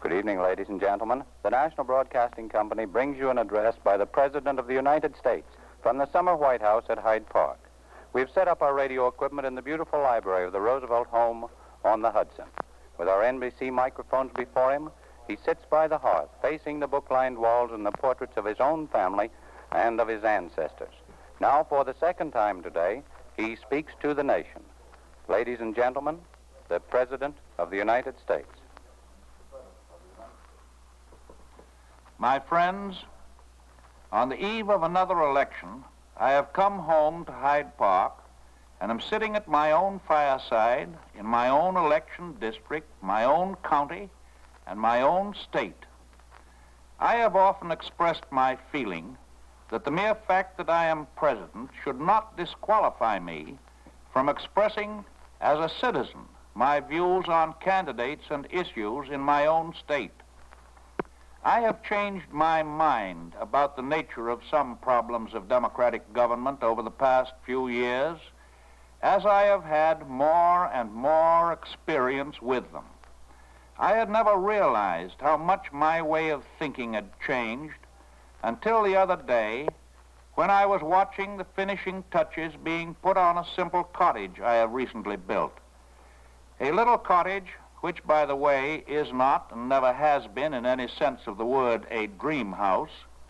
Good evening, ladies and gentlemen. The National Broadcasting Company brings you an address by the President of the United States from the summer White House at Hyde Park. We've set up our radio equipment in the beautiful library of the Roosevelt home on the Hudson. With our NBC microphones before him, he sits by the hearth, facing the book-lined walls and the portraits of his own family and of his ancestors. Now, for the second time today, he speaks to the nation. Ladies and gentlemen, the President of the United States. My friends, on the eve of another election, I have come home to Hyde Park and am sitting at my own fireside in my own election district, my own county, and my own state. I have often expressed my feeling that the mere fact that I am president should not disqualify me from expressing as a citizen my views on candidates and issues in my own state. I have changed my mind about the nature of some problems of democratic government over the past few years as I have had more and more experience with them. I had never realized how much my way of thinking had changed until the other day when I was watching the finishing touches being put on a simple cottage I have recently built. A little cottage which, by the way, is not and never has been in any sense of the word a dream house.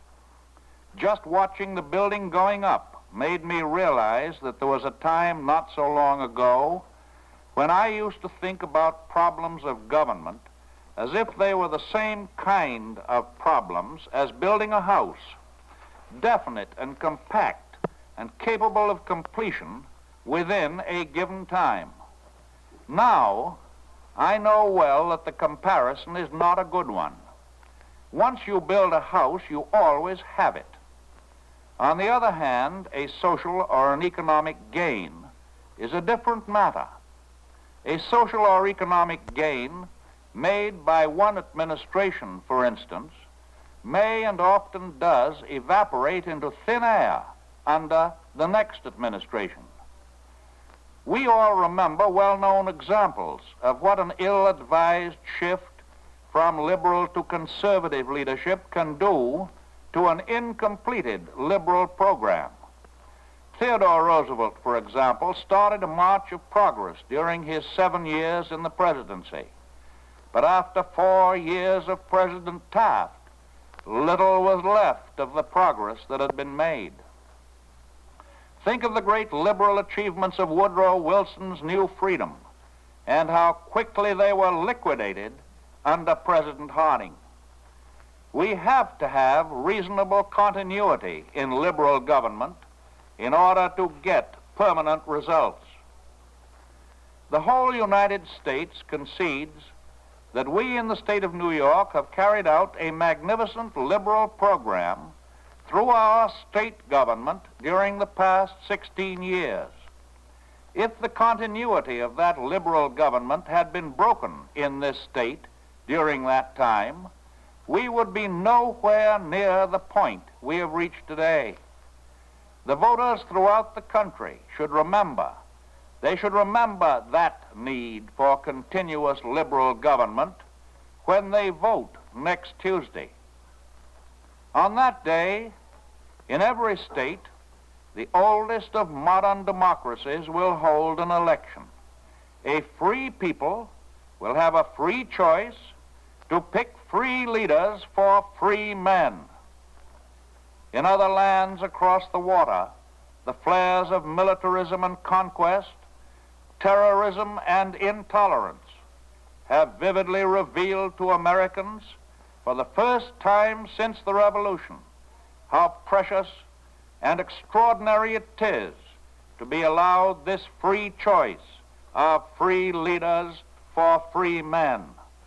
Just watching the building going up made me realize that there was a time not so long ago when I used to think about problems of government as if they were the same kind of problems as building a house, definite and compact and capable of completion within a given time. Now, I know well that the comparison is not a good one. Once you build a house, you always have it. On the other hand, a social or an economic gain is a different matter. A social or economic gain made by one administration, for instance, may and often does evaporate into thin air under the next administration. We all remember well-known examples of what an ill-advised shift from liberal to conservative leadership can do to an incompleted liberal program. Theodore Roosevelt, for example, started a march of progress during his 7 years in the presidency. But after 4 years of President Taft, little was left of the progress that had been made. Think of the great liberal achievements of Woodrow Wilson's New Freedom and how quickly they were liquidated under President Harding. We have to have reasonable continuity in liberal government in order to get permanent results. The whole United States concedes that we in the state of New York have carried out a magnificent liberal program through our state government during the past 16 years. If the continuity of that liberal government had been broken in this state during that time, we would be nowhere near the point we have reached today. The voters throughout the country should remember that need for continuous liberal government when they vote next Tuesday. On that day, in every state, the oldest of modern democracies will hold an election. A free people will have a free choice to pick free leaders for free men. In other lands across the water, the flares of militarism and conquest, terrorism and intolerance have vividly revealed to Americans for the first time since the Revolution how precious and extraordinary it is to be allowed this free choice of free leaders for free men.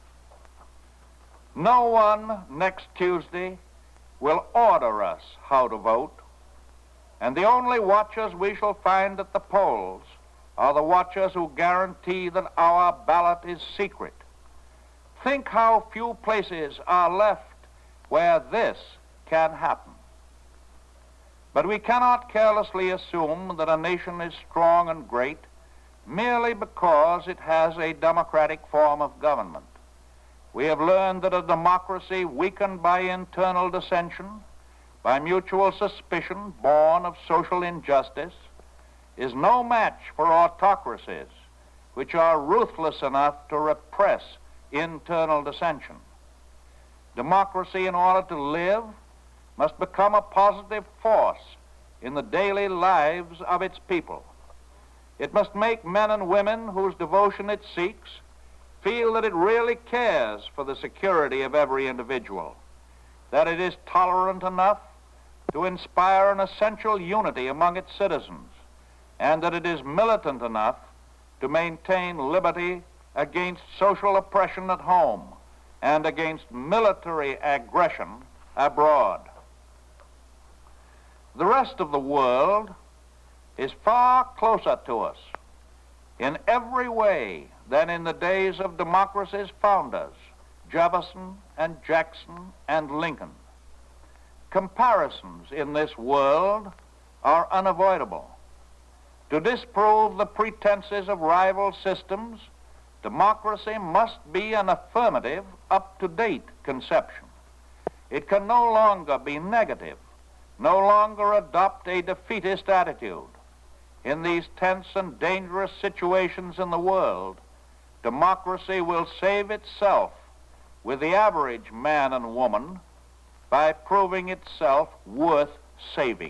No one next Tuesday will order us how to vote, and the only watchers we shall find at the polls are the watchers who guarantee that our ballot is secret. Think how few places are left where this can happen. But we cannot carelessly assume that a nation is strong and great merely because it has a democratic form of government. we have learned that a democracy weakened by internal dissension, by mutual suspicion born of social injustice, is no match for autocracies which are ruthless enough to repress internal dissension. Democracy, in order to live, must become a positive force in the daily lives of its people. It must make men and women whose devotion it seeks feel that it really cares for the security of every individual, that it is tolerant enough to inspire an essential unity among its citizens, and that it is militant enough to maintain liberty against social oppression at home and against military aggression abroad. The rest of the world is far closer to us in every way than in the days of democracy's founders, Jefferson and Jackson and Lincoln. Comparisons in this world are unavoidable. To disprove the pretenses of rival systems, democracy must be an affirmative, up-to-date conception. It can no longer be negative, no longer adopt a defeatist attitude. In these tense and dangerous situations in the world, democracy will save itself with the average man and woman by proving itself worth saving.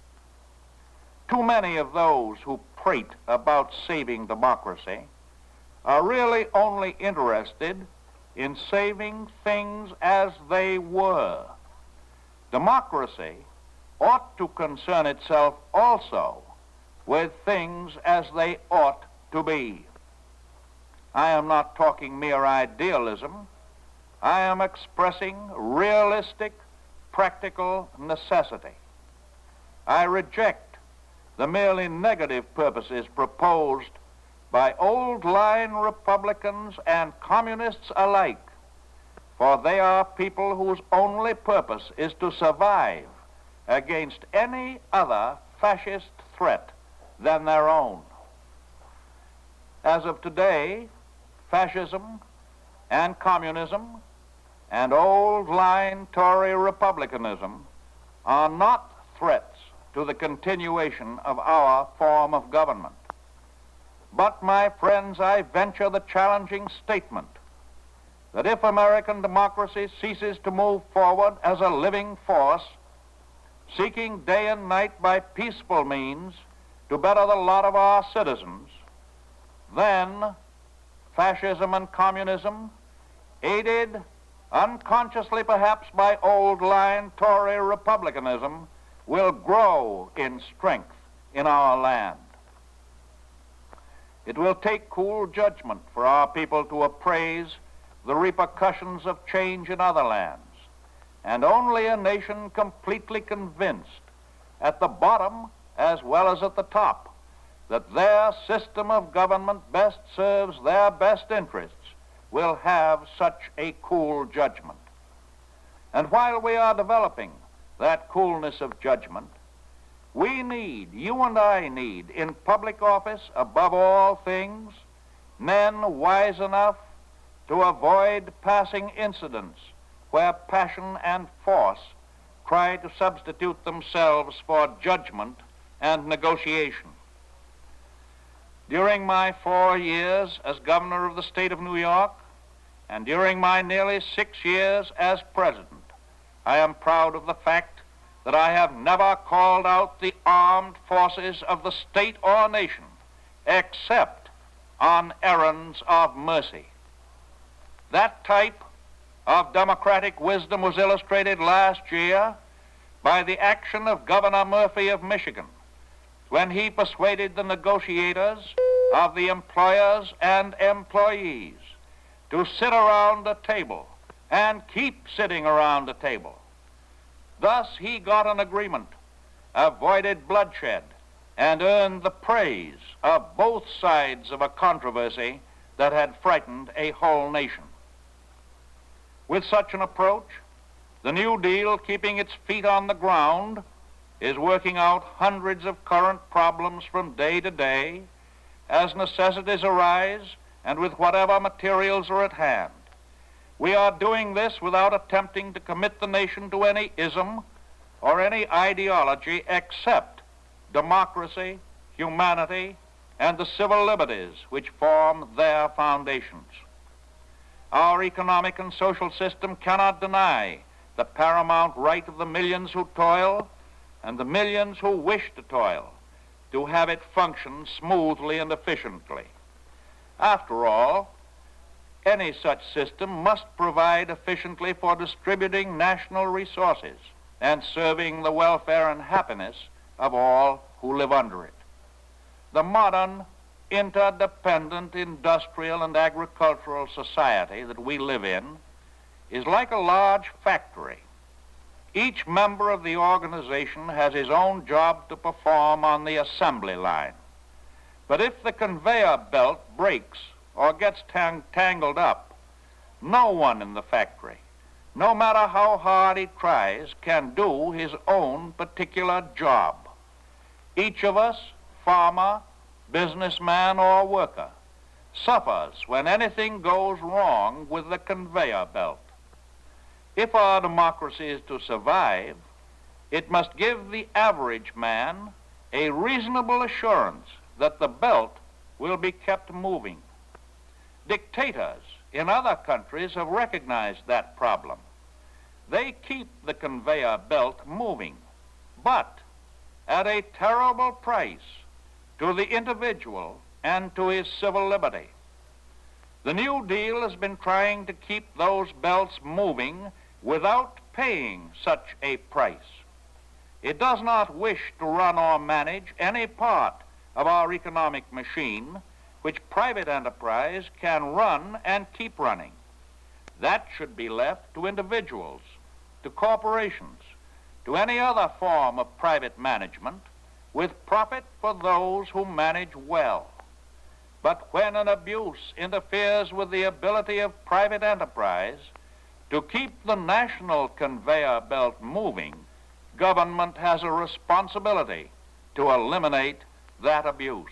Too many of those who prate about saving democracy are really only interested in saving things as they were. Democracy ought to concern itself also with things as they ought to be. I am not talking mere idealism. I am expressing realistic, practical necessity. I reject the merely negative purposes proposed by old-line Republicans and communists alike, for they are people whose only purpose is to survive against any other fascist threat than their own. As of today, fascism and communism and old-line Tory republicanism are not threats to the continuation of our form of government. But, my friends, I venture the challenging statement that if American democracy ceases to move forward as a living force, seeking day and night by peaceful means to better the lot of our citizens, then fascism and communism, aided unconsciously perhaps by old-line Tory republicanism, will grow in strength in our land. It will take cool judgment for our people to appraise the repercussions of change in other lands, and only a nation completely convinced at the bottom as well as at the top that their system of government best serves their best interests will have such a cool judgment. And while we are developing that coolness of judgment, we need, you and I need, in public office, above all things, men wise enough to avoid passing incidents where passion and force try to substitute themselves for judgment and negotiation. During my 4 years as governor of the state of New York, and during my nearly 6 years as president, I am proud of the fact that I have never called out the armed forces of the state or nation except on errands of mercy. That type of democratic wisdom was illustrated last year by the action of Governor Murphy of Michigan when he persuaded the negotiators of the employers and employees to sit around a table and keep sitting around a table. Thus he got an agreement, avoided bloodshed, and earned the praise of both sides of a controversy that had frightened a whole nation. With such an approach, the New Deal, keeping its feet on the ground, is working out hundreds of current problems from day to day as necessities arise and with whatever materials are at hand. We are doing this without attempting to commit the nation to any ism or any ideology except democracy, humanity, and the civil liberties which form their foundations. Our economic and social system cannot deny the paramount right of the millions who toil and the millions who wish to toil to have it function smoothly and efficiently. After all, any such system must provide efficiently for distributing national resources and serving the welfare and happiness of all who live under it. The modern, interdependent industrial and agricultural society that we live in is like a large factory. Each member of the organization has his own job to perform on the assembly line. But if the conveyor belt breaks or gets tangled up, no one in the factory, no matter how hard he tries, can do his own particular job. Each of us, farmer, businessman, or worker, suffers when anything goes wrong with the conveyor belt. If our democracy is to survive, it must give the average man a reasonable assurance that the belt will be kept moving. Dictators in other countries have recognized that problem. They keep the conveyor belt moving, but at a terrible price to the individual and to his civil liberty. The New Deal has been trying to keep those belts moving without paying such a price. It does not wish to run or manage any part of our economic machine which private enterprise can run and keep running. That should be left to individuals, to corporations, to any other form of private management, with profit for those who manage well. But when an abuse interferes with the ability of private enterprise to keep the national conveyor belt moving, government has a responsibility to eliminate that abuse.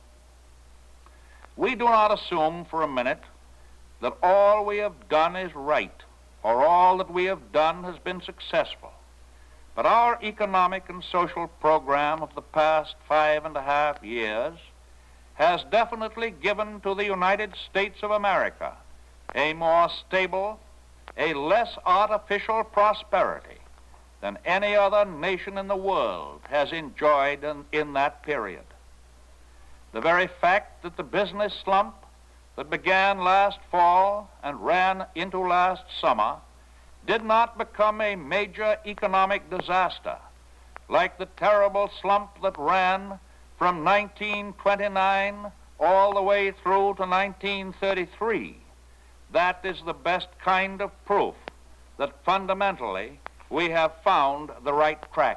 We do not assume for a minute that all we have done is right, or all that we have done has been successful. But our economic and social program of the past 5.5 years has definitely given to the United States of America a more stable, a less artificial prosperity than any other nation in the world has enjoyed in that period. The very fact that the business slump that began last fall and ran into last summer did not become a major economic disaster like the terrible slump that ran from 1929 all the way through to 1933. That is the best kind of proof that fundamentally we have found the right track.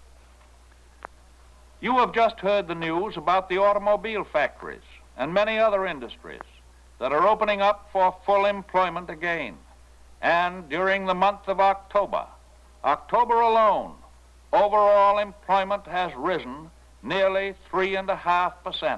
You have just heard the news about the automobile factories and many other industries that are opening up for full employment again. And during the month of October alone, overall employment has risen nearly 3.5%.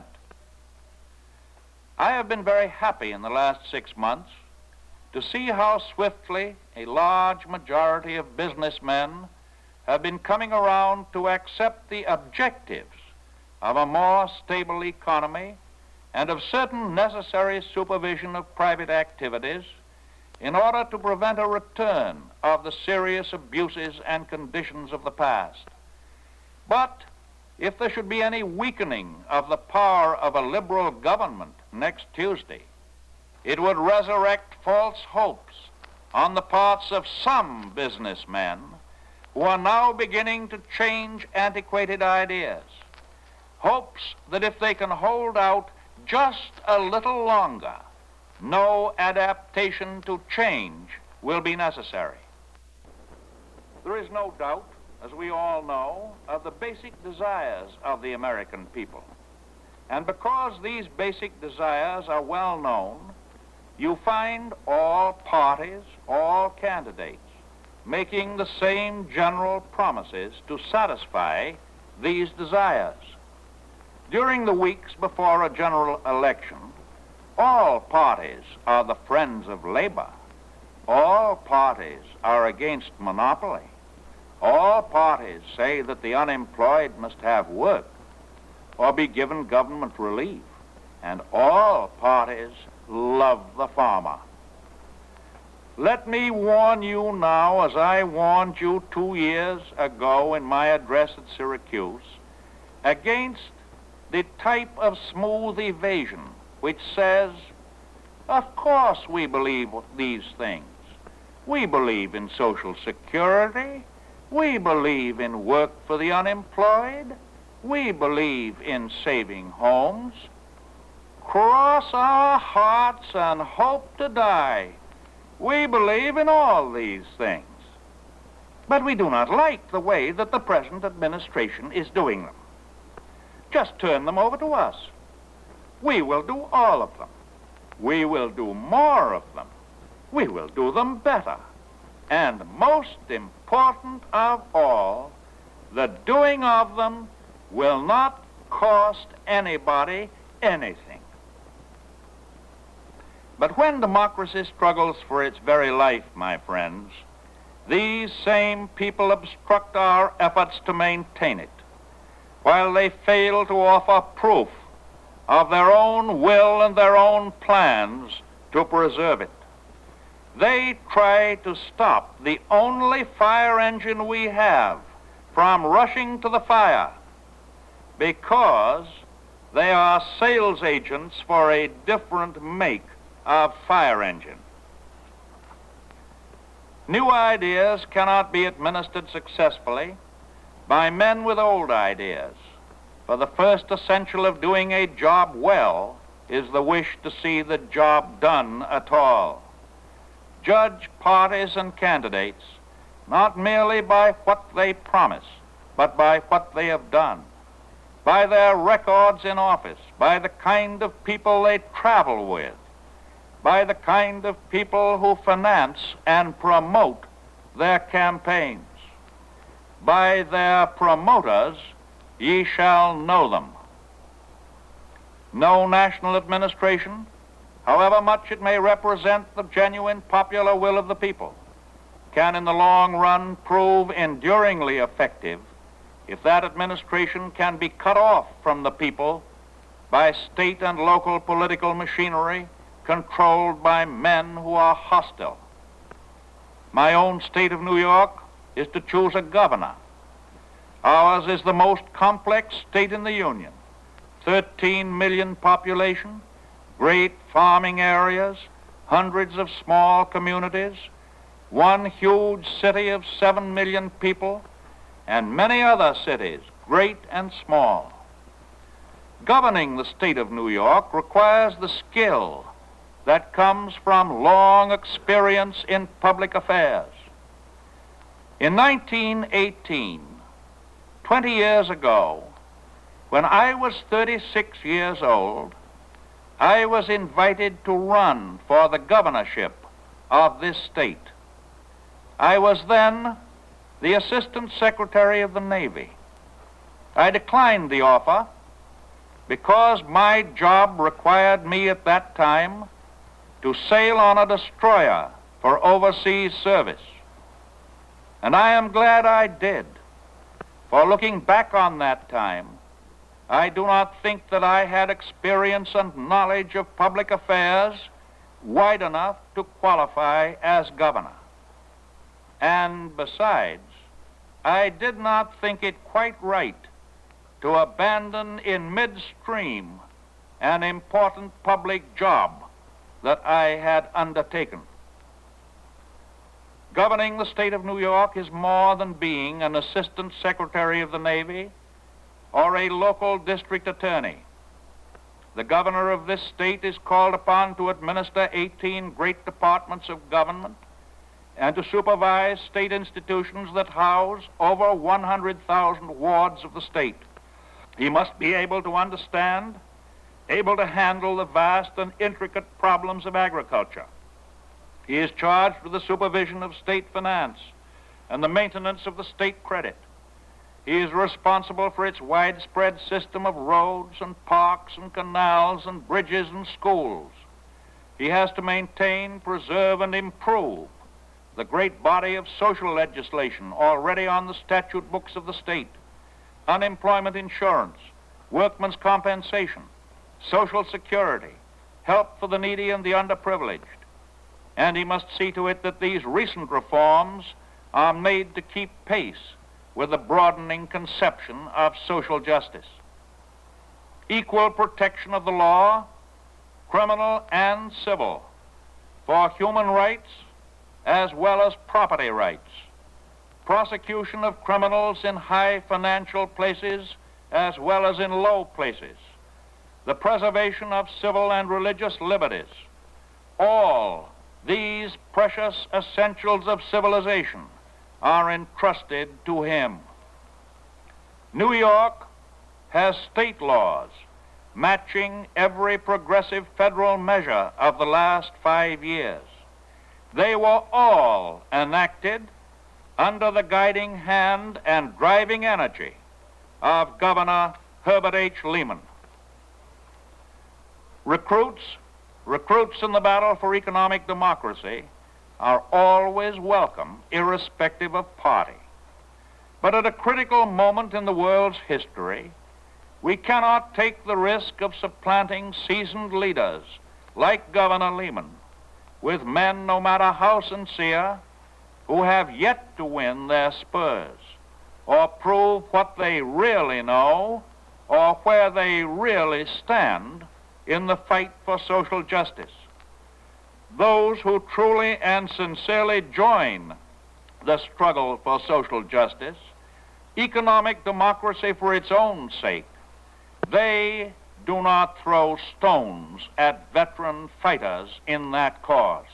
I have been very happy in the last 6 months to see how swiftly a large majority of businessmen have been coming around to accept the objectives of a more stable economy and of certain necessary supervision of private activities in order to prevent a return of the serious abuses and conditions of the past. But if there should be any weakening of the power of a liberal government next Tuesday, it would resurrect false hopes on the parts of some businessmen who are now beginning to change antiquated ideas. Hopes that if they can hold out just a little longer, no adaptation to change will be necessary. There is no doubt, as we all know, of the basic desires of the American people. And because these basic desires are well known, you find all parties, all candidates, making the same general promises to satisfy these desires. During the weeks before a general election, all parties are the friends of labor. All parties are against monopoly. All parties say that the unemployed must have work or be given government relief. And all parties love the farmer. Let me warn you now, as I warned you 2 years ago in my address at Syracuse, against the type of smooth evasion which says, of course we believe these things. We believe in Social Security. We believe in work for the unemployed. We believe in saving homes. Cross our hearts and hope to die. We believe in all these things. But we do not like the way that the present administration is doing them. Just turn them over to us. We will do all of them. We will do more of them. We will do them better. And most important of all, the doing of them will not cost anybody anything. But when democracy struggles for its very life, my friends, these same people obstruct our efforts to maintain it, while they fail to offer proof of their own will and their own plans to preserve it. They try to stop the only fire engine we have from rushing to the fire because they are sales agents for a different make of fire engine. New ideas cannot be administered successfully by men with old ideas, for the first essential of doing a job well is the wish to see the job done at all. Judge parties and candidates not merely by what they promise, but by what they have done, by their records in office, by the kind of people they travel with, by the kind of people who finance and promote their campaigns. By their promoters ye shall know them. No national administration, however much it may represent the genuine popular will of the people, can in the long run prove enduringly effective if that administration can be cut off from the people by state and local political machinery controlled by men who are hostile. My own state of New York is to choose a governor. Ours is the most complex state in the Union. 13 million population, great farming areas, hundreds of small communities, one huge city of 7 million people, and many other cities, great and small. Governing the state of New York requires the skill that comes from long experience in public affairs. In 1918, 20 years ago, when I was 36 years old, I was invited to run for the governorship of this state. I was then the Assistant Secretary of the Navy. I declined the offer because my job required me at that time to sail on a destroyer for overseas service. And I am glad I did, for looking back on that time, I do not think that I had experience and knowledge of public affairs wide enough to qualify as governor. And besides, I did not think it quite right to abandon in midstream an important public job that I had undertaken. Governing the state of New York is more than being an Assistant Secretary of the Navy or a local district attorney. The governor of this state is called upon to administer 18 great departments of government and to supervise state institutions that house over 100,000 wards of the state. He must be able to understand, able to handle the vast and intricate problems of agriculture. He is charged with the supervision of state finance and the maintenance of the state credit. He is responsible for its widespread system of roads and parks and canals and bridges and schools. He has to maintain, preserve, and improve the great body of social legislation already on the statute books of the state: unemployment insurance, workmen's compensation, Social Security, help for the needy and the underprivileged. And he must see to it that these recent reforms are made to keep pace with the broadening conception of social justice. Equal protection of the law, criminal and civil, for human rights as well as property rights. Prosecution of criminals in high financial places as well as in low places. The preservation of civil and religious liberties. All these precious essentials of civilization are entrusted to him. New York has state laws matching every progressive federal measure of the last 5 years. They were all enacted under the guiding hand and driving energy of Governor Herbert H. Lehman. Recruits in the battle for economic democracy are always welcome, irrespective of party. But at a critical moment in the world's history, we cannot take the risk of supplanting seasoned leaders like Governor Lehman with men, no matter how sincere, who have yet to win their spurs or prove what they really know or where they really stand in the fight for social justice. Those who truly and sincerely join the struggle for social justice, economic democracy for its own sake, they do not throw stones at veteran fighters in that cause.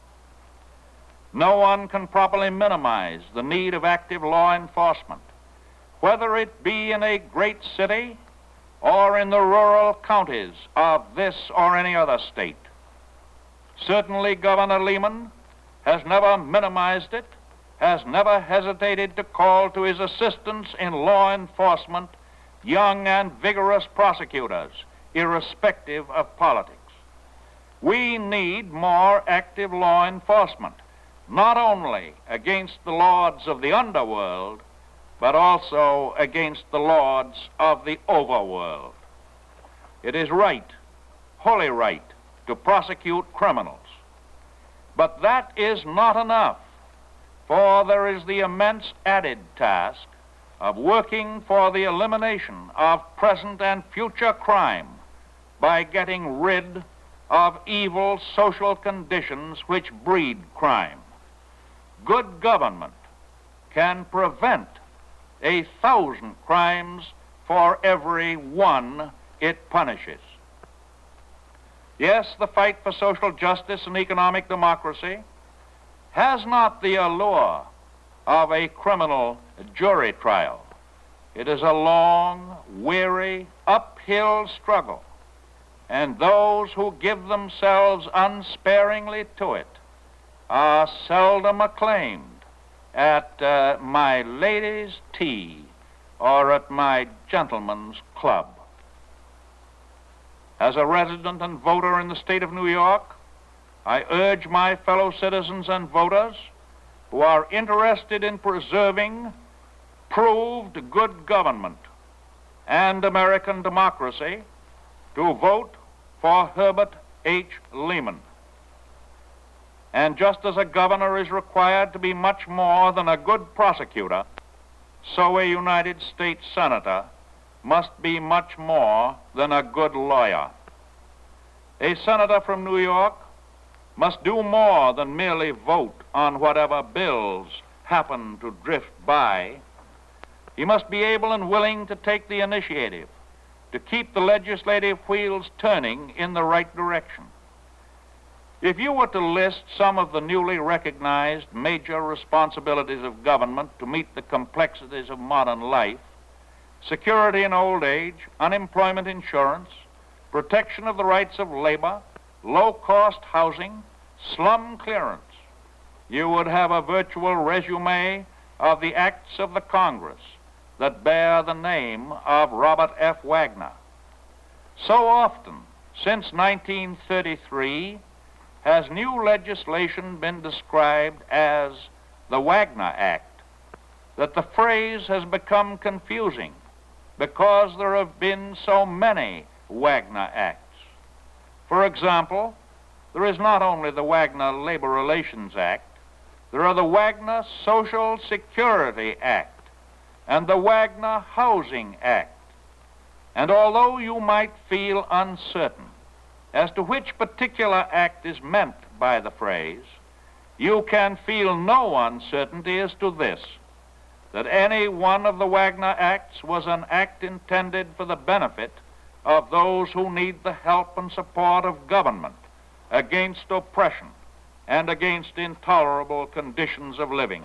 No one can properly minimize the need of active law enforcement, whether it be in a great city or in the rural counties of this or any other state. Certainly, Governor Lehman has never minimized it, has never hesitated to call to his assistance in law enforcement young and vigorous prosecutors, irrespective of politics. We need more active law enforcement, not only against the lords of the underworld, but also against the lords of the overworld. It is right, wholly right, to prosecute criminals. But that is not enough, for there is the immense added task of working for the elimination of present and future crime by getting rid of evil social conditions which breed crime. Good government can prevent 1,000 crimes for every one it punishes. Yes, the fight for social justice and economic democracy has not the allure of a criminal jury trial. It is a long, weary, uphill struggle, and those who give themselves unsparingly to it are seldom acclaimed at my lady's tea or at my gentleman's club. As a resident and voter in the state of New York, I urge my fellow citizens and voters who are interested in preserving proved good government and American democracy to vote for Herbert H. Lehman. And just as a governor is required to be much more than a good prosecutor, so a United States senator must be much more than a good lawyer. A senator from New York must do more than merely vote on whatever bills happen to drift by. He must be able and willing to take the initiative to keep the legislative wheels turning in the right direction. If you were to list some of the newly recognized major responsibilities of government to meet the complexities of modern life, security in old age, unemployment insurance, protection of the rights of labor, low-cost housing, slum clearance, you would have a virtual resume of the acts of the Congress that bear the name of Robert F. Wagner. So often, since 1933, has new legislation been described as the Wagner Act, that the phrase has become confusing because there have been so many Wagner Acts. For example, there is not only the Wagner Labor Relations Act, there are the Wagner Social Security Act and the Wagner Housing Act. And although you might feel uncertain as to which particular act is meant by the phrase, you can feel no uncertainty as to this, that any one of the Wagner Acts was an act intended for the benefit of those who need the help and support of government against oppression and against intolerable conditions of living.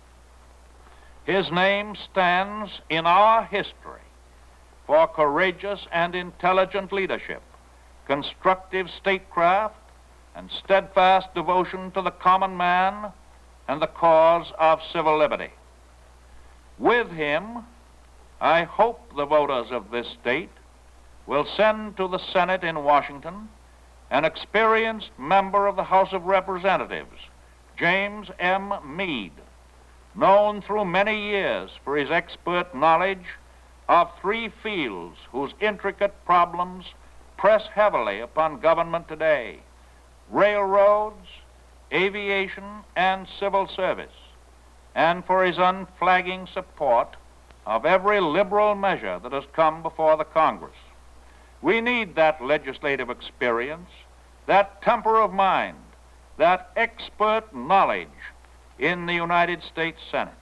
His name stands in our history for courageous and intelligent leadership, constructive statecraft, and steadfast devotion to the common man and the cause of civil liberty. With him, I hope the voters of this state will send to the Senate in Washington an experienced member of the House of Representatives, James M. Meade, known through many years for his expert knowledge of three fields whose intricate problems press heavily upon government today: railroads, aviation, and civil service, and for his unflagging support of every liberal measure that has come before the Congress. We need that legislative experience, that temper of mind, that expert knowledge in the United States Senate.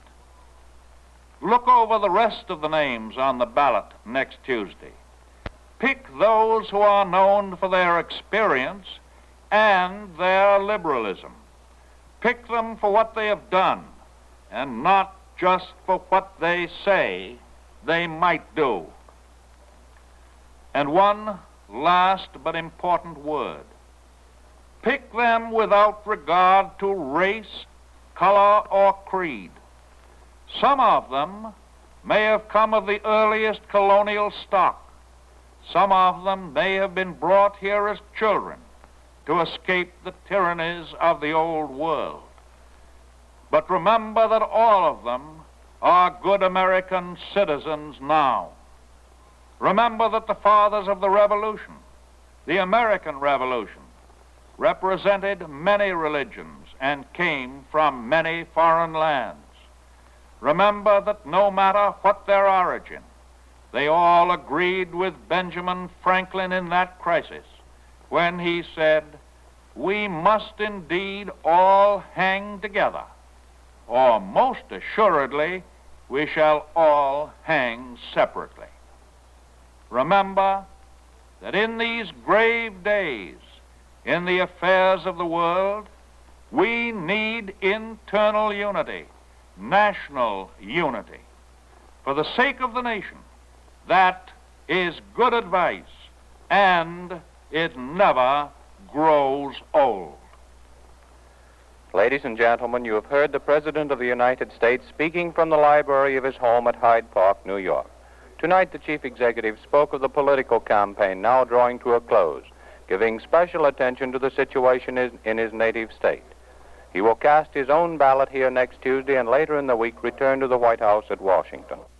Look over the rest of the names on the ballot next Tuesday. Pick those who are known for their experience and their liberalism. Pick them for what they have done and not just for what they say they might do. And one last but important word. Pick them without regard to race, color, or creed. Some of them may have come of the earliest colonial stock. Some of them may have been brought here as children to escape the tyrannies of the old world. But remember that all of them are good American citizens now. Remember that the fathers of the Revolution, the American Revolution, represented many religions and came from many foreign lands. Remember that no matter what their origin, they all agreed with Benjamin Franklin in that crisis when he said, "We must indeed all hang together, or most assuredly we shall all hang separately." Remember that in these grave days, in the affairs of the world, we need internal unity, national unity. For the sake of the nation, that is good advice, and it never grows old. Ladies and gentlemen, you have heard the President of the United States speaking from the library of his home at Hyde Park, New York. Tonight, the Chief Executive spoke of the political campaign now drawing to a close, giving special attention to the situation in his native state. He will cast his own ballot here next Tuesday and later in the week return to the White House at Washington.